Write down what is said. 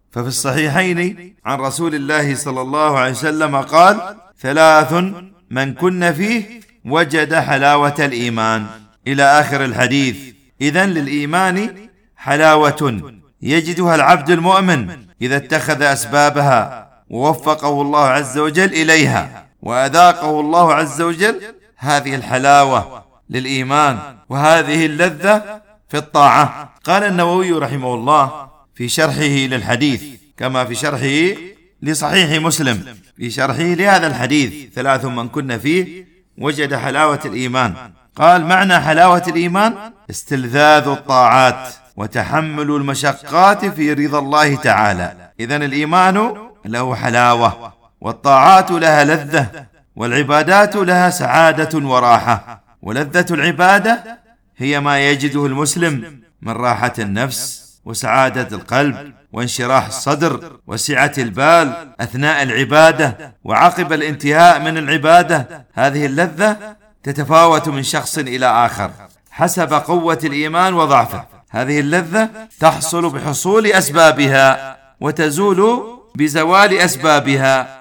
ففي الصحيحين عن رسول الله صلى الله عليه وسلم قال: 3 من كن فيه وجد حلاوة الإيمان، إلى آخر الحديث. إذن للإيمان حلاوة يجدها العبد المؤمن إذا اتخذ أسبابها ووفقه الله عز وجل إليها، وأذاقه الله عز وجل هذه الحلاوة للإيمان وهذه اللذة في الطاعة. قال النووي رحمه الله في شرحه للحديث، كما في شرحه لصحيح مسلم، في شرحه لهذا الحديث: 3 من كن فيه وجد حلاوة الإيمان. قال: معنى حلاوة الإيمان استلذاذ الطاعات وتحمل المشقات في رضا الله تعالى. إذن الإيمان له حلاوة، والطاعات لها لذة، والعبادات لها سعادة وراحة. ولذة العبادة هي ما يجده المسلم من راحة النفس وسعادة القلب وانشراح الصدر وسعة البال أثناء العبادة وعقب الانتهاء من العبادة. هذه اللذة تتفاوت من شخص إلى آخر حسب قوة الإيمان وضعفه. هذه اللذة تحصل بحصول أسبابها وتزول بزوال أسبابها.